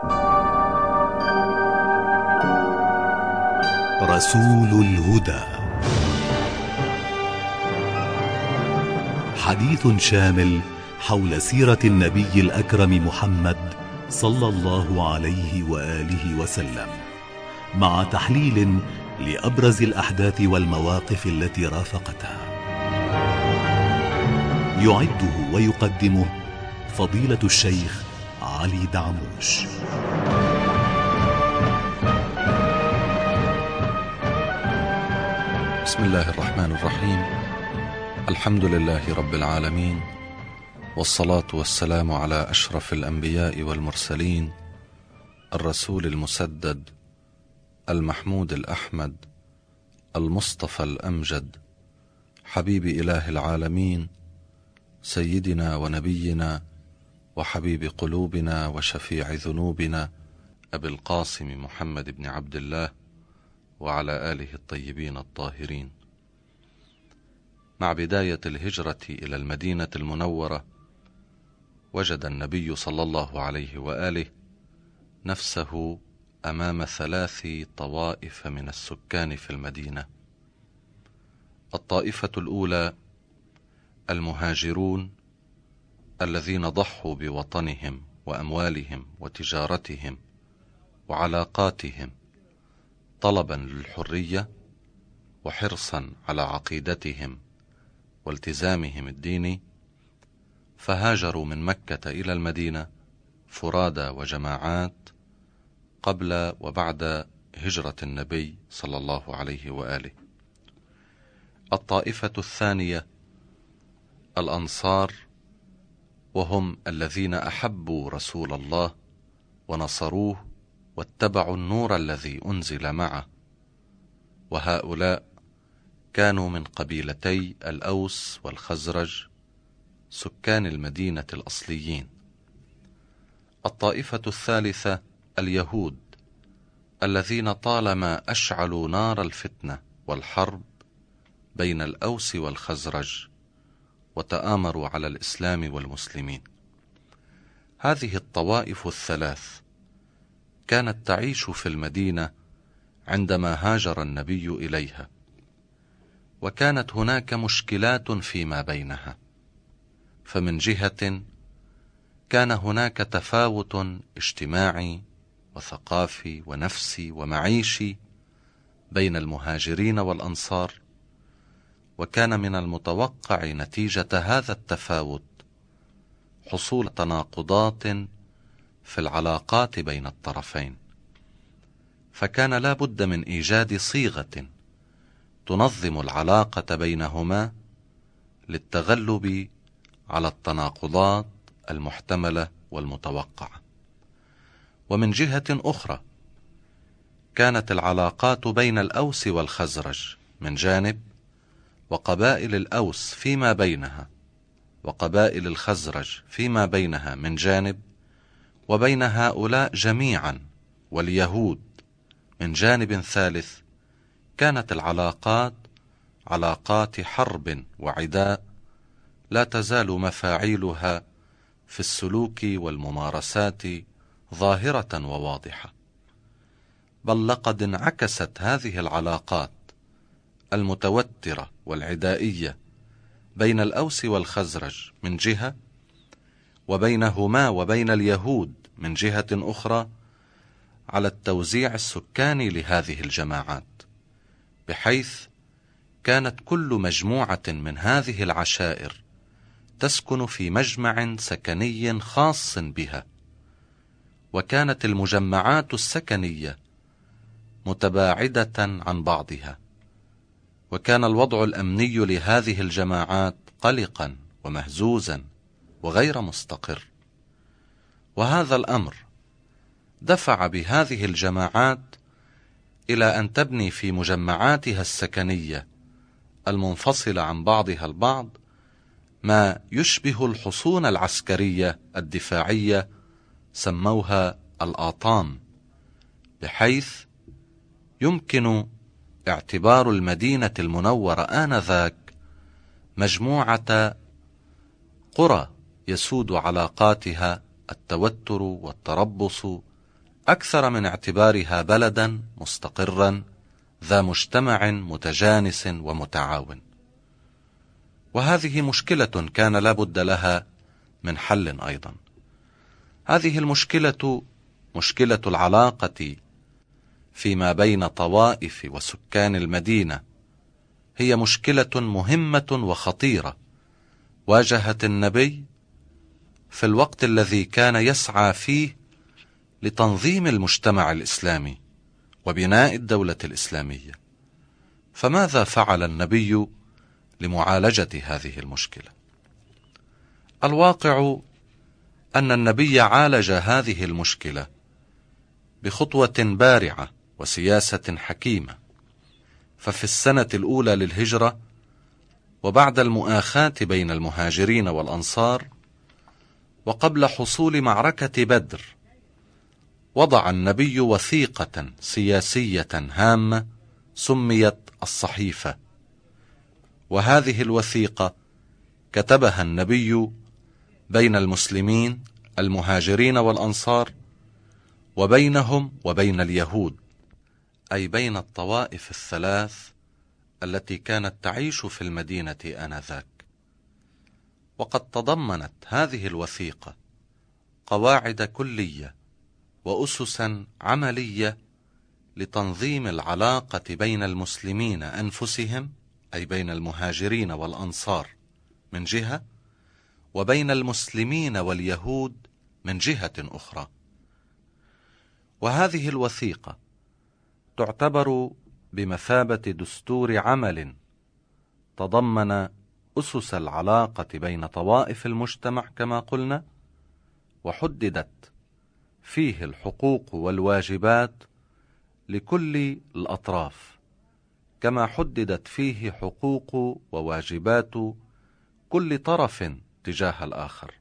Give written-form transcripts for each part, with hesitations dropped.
رسول الهدى، حديث شامل حول سيرة النبي الأكرم محمد صلى الله عليه وآله وسلم، مع تحليل لأبرز الأحداث والمواقف التي رافقتها. يعده ويقدمه فضيلة الشيخ علي دعموش. بسم الله الرحمن الرحيم. الحمد لله رب العالمين، والصلاة والسلام على أشرف الأنبياء والمرسلين، الرسول المسدد المحمود الأحمد المصطفى الأمجد، حبيب إله العالمين، سيدنا ونبينا وحبيب قلوبنا وشفيع ذنوبنا أبي القاسم محمد بن عبد الله وعلى آله الطيبين الطاهرين. مع بداية الهجرة إلى المدينة المنورة، وجد النبي صلى الله عليه وآله نفسه أمام 3 طوائف من السكان في المدينة. الطائفة الأولى المهاجرون الذين ضحوا بوطنهم وأموالهم وتجارتهم وعلاقاتهم طلبا للحرية وحرصا على عقيدتهم والتزامهم الديني، فهاجروا من مكة إلى المدينة فرادى وجماعات قبل وبعد هجرة النبي صلى الله عليه وآله. الطائفة الثانية الأنصار، وهم الذين أحبوا رسول الله ونصروه واتبعوا النور الذي أنزل معه، وهؤلاء كانوا من قبيلتي الأوس والخزرج سكان المدينة الأصليين. الطائفة الثالثة اليهود الذين طالما أشعلوا نار الفتنة والحرب بين الأوس والخزرج وتآمروا على الإسلام والمسلمين. هذه الطوائف الثلاث كانت تعيش في المدينة عندما هاجر النبي إليها، وكانت هناك مشكلات فيما بينها. فمن جهة كان هناك تفاوت اجتماعي وثقافي ونفسي ومعيشي بين المهاجرين والأنصار، وكان من المتوقع نتيجة هذا التفاوت حصول تناقضات في العلاقات بين الطرفين، فكان لا بد من إيجاد صيغة تنظم العلاقة بينهما للتغلب على التناقضات المحتملة والمتوقعة. ومن جهة أخرى كانت العلاقات بين الأوس والخزرج من جانب، وقبائل الأوس فيما بينها وقبائل الخزرج فيما بينها من جانب، وبين هؤلاء جميعا واليهود من جانب ثالث، كانت العلاقات علاقات حرب وعداء لا تزال مفاعيلها في السلوك والممارسات ظاهرة وواضحة. بل لقد انعكست هذه العلاقات المتوترة والعدائية بين الأوس والخزرج من جهة، وبينهما وبين اليهود من جهة أخرى، على التوزيع السكاني لهذه الجماعات، بحيث كانت كل مجموعة من هذه العشائر تسكن في مجمع سكني خاص بها، وكانت المجمعات السكنية متباعدة عن بعضها، وكان الوضع الأمني لهذه الجماعات قلقا ومهزوزا وغير مستقر. وهذا الأمر دفع بهذه الجماعات إلى أن تبني في مجمعاتها السكنية المنفصلة عن بعضها البعض ما يشبه الحصون العسكرية الدفاعية، سموها الآطام، بحيث يمكن اعتبار المدينة المنورة آنذاك مجموعة قرى يسود علاقاتها التوتر والتربص أكثر من اعتبارها بلدا مستقرا ذا مجتمع متجانس ومتعاون. وهذه مشكلة كان لا بد لها من حل أيضا. هذه المشكلة مشكلة العلاقة فيما بين طوائف وسكان المدينة، هي مشكلة مهمة وخطيرة واجهت النبي في الوقت الذي كان يسعى فيه لتنظيم المجتمع الإسلامي وبناء الدولة الإسلامية. فماذا فعل النبي لمعالجة هذه المشكلة؟ الواقع أن النبي عالج هذه المشكلة بخطوة بارعة وسياسة حكيمة. ففي السنة الأولى للهجرة وبعد المؤاخاة بين المهاجرين والأنصار وقبل حصول معركة بدر، وضع النبي وثيقة سياسية هامة سميت الصحيفة. وهذه الوثيقة كتبها النبي بين المسلمين المهاجرين والأنصار وبينهم وبين اليهود، أي بين الطوائف الثلاث التي كانت تعيش في المدينة آنذاك. وقد تضمنت هذه الوثيقة قواعد كلية وأسسا عملية لتنظيم العلاقة بين المسلمين أنفسهم، أي بين المهاجرين والأنصار من جهة، وبين المسلمين واليهود من جهة أخرى. وهذه الوثيقة تعتبر بمثابة دستور عمل تضمن أسس العلاقة بين طوائف المجتمع كما قلنا، وحددت فيه الحقوق والواجبات لكل الأطراف، كما حددت فيه حقوق وواجبات كل طرف تجاه الآخر.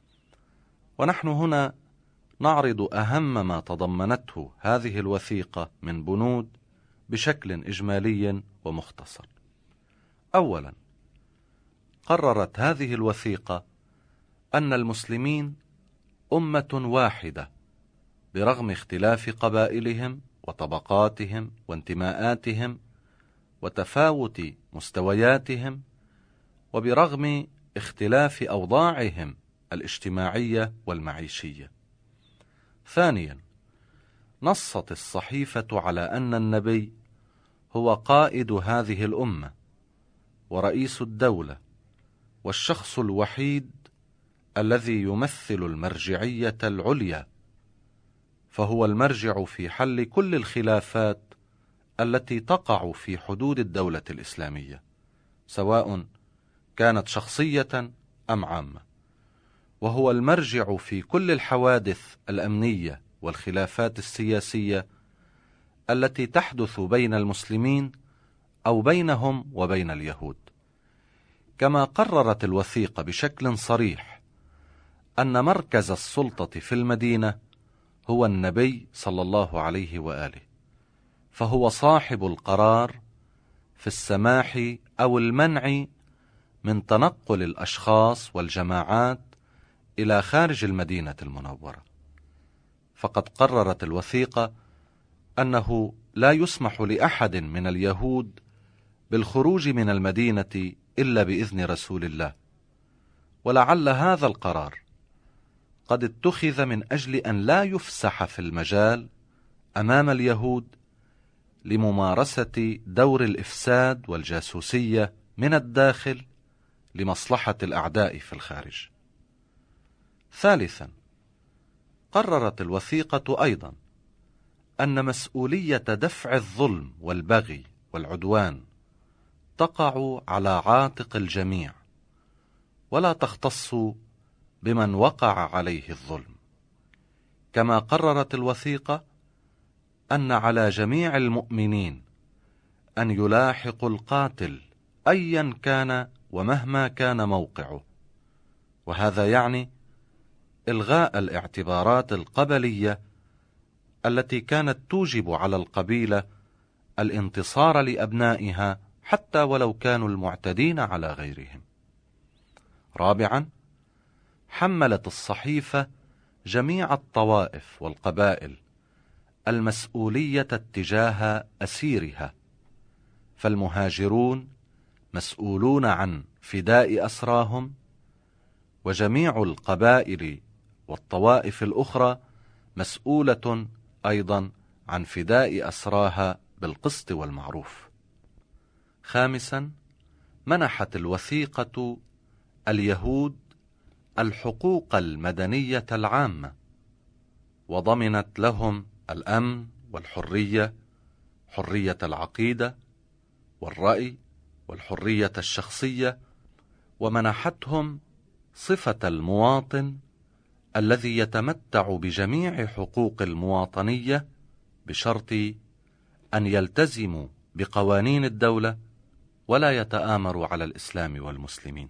ونحن هنا نعرض أهم ما تضمنته هذه الوثيقة من بنود بشكل إجمالي ومختصر. أولا، قررت هذه الوثيقة أن المسلمين أمة واحدة برغم اختلاف قبائلهم وطبقاتهم وانتماءاتهم وتفاوت مستوياتهم، وبرغم اختلاف أوضاعهم الاجتماعية والمعيشية. ثانيا، نصت الصحيفة على أن النبي هو قائد هذه الأمة ورئيس الدولة والشخص الوحيد الذي يمثل المرجعية العليا، فهو المرجع في حل كل الخلافات التي تقع في حدود الدولة الإسلامية، سواء كانت شخصية أم عامة، وهو المرجع في كل الحوادث الأمنية والخلافات السياسية التي تحدث بين المسلمين أو بينهم وبين اليهود. كما قررت الوثيقة بشكل صريح أن مركز السلطة في المدينة هو النبي صلى الله عليه وآله، فهو صاحب القرار في السماح أو المنع من تنقل الأشخاص والجماعات إلى خارج المدينة المنورة. فقد قررت الوثيقة أنه لا يسمح لأحد من اليهود بالخروج من المدينة إلا بإذن رسول الله. ولعل هذا القرار قد اتخذ من أجل أن لا يفسح في المجال أمام اليهود لممارسة دور الإفساد والجاسوسية من الداخل لمصلحة الأعداء في الخارج. ثالثا، قررت الوثيقة أيضا أن مسؤولية دفع الظلم والبغي والعدوان تقع على عاتق الجميع، ولا تختص بمن وقع عليه الظلم. كما قررت الوثيقة أن على جميع المؤمنين أن يلاحقوا القاتل أيا كان ومهما كان موقعه، وهذا يعني إلغاء الاعتبارات القبلية التي كانت توجب على القبيلة الانتصار لأبنائها حتى ولو كانوا المعتدين على غيرهم. رابعا، حملت الصحيفة جميع الطوائف والقبائل المسؤولية اتجاه أسيرها، فالمهاجرون مسؤولون عن فداء أسراهم، وجميع القبائل والطوائف الأخرى مسؤولة أيضا عن فداء أسراها بالقسط والمعروف. خامسا، منحت الوثيقة اليهود الحقوق المدنية العامة، وضمنت لهم الأمن والحرية، حرية العقيدة والرأي والحرية الشخصية، ومنحتهم صفة المواطن الذي يتمتع بجميع حقوق المواطنية بشرط أن يلتزموا بقوانين الدولة ولا يتآمروا على الإسلام والمسلمين.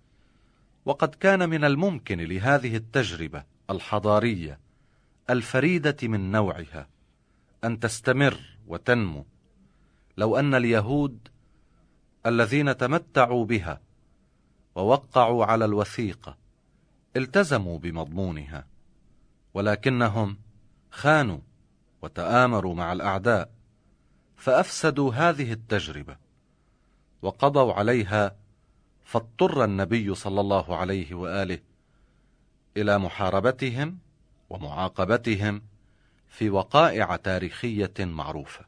وقد كان من الممكن لهذه التجربة الحضارية الفريدة من نوعها أن تستمر وتنمو لو أن اليهود الذين تمتعوا بها ووقعوا على الوثيقة التزموا بمضمونها، ولكنهم خانوا وتآمروا مع الأعداء فأفسدوا هذه التجربة وقضوا عليها، فاضطر النبي صلى الله عليه وآله إلى محاربتهم ومعاقبتهم في وقائع تاريخية معروفة.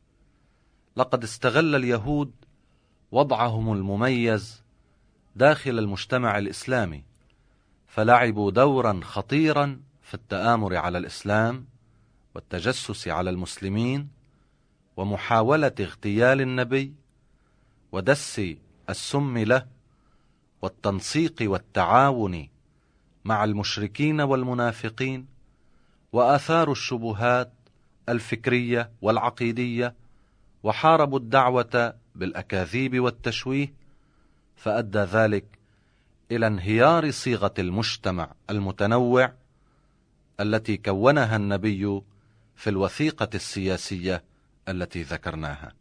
لقد استغل اليهود وضعهم المميز داخل المجتمع الإسلامي، فلعبوا دورا خطيرا في التآمر على الإسلام والتجسس على المسلمين ومحاولة اغتيال النبي ودس السم له والتنسيق والتعاون مع المشركين والمنافقين، وآثار الشبهات الفكرية والعقيدية، وحاربوا الدعوة بالأكاذيب والتشويه، فأدى ذلك إلى انهيار صيغة المجتمع المتنوع التي كونها النبي في الوثيقة السياسية التي ذكرناها.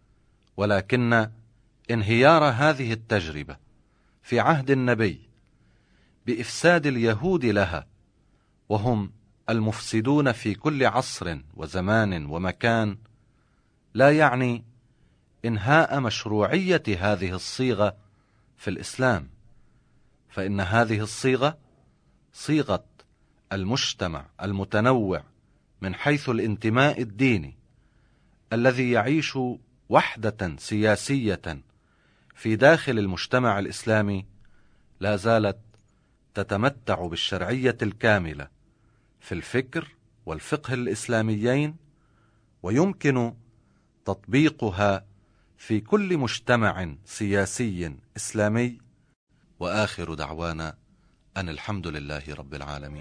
ولكن انهيار هذه التجربة في عهد النبي بإفساد اليهود لها، وهم المفسدون في كل عصر وزمان ومكان، لا يعني إنهاء مشروعية هذه الصيغة في الإسلام، فإن هذه الصيغة صيغة المجتمع المتنوع من حيث الانتماء الديني الذي يعيش وحدة سياسية في داخل المجتمع الإسلامي، لا زالت تتمتع بالشرعية الكاملة في الفكر والفقه الإسلاميين، ويمكن تطبيقها في كل مجتمع سياسي إسلامي. وآخر دعوانا أن الحمد لله رب العالمين.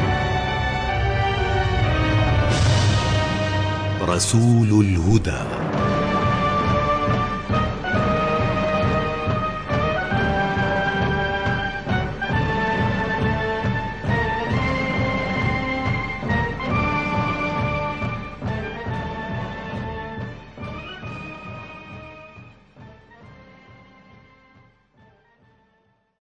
رسول الهدى.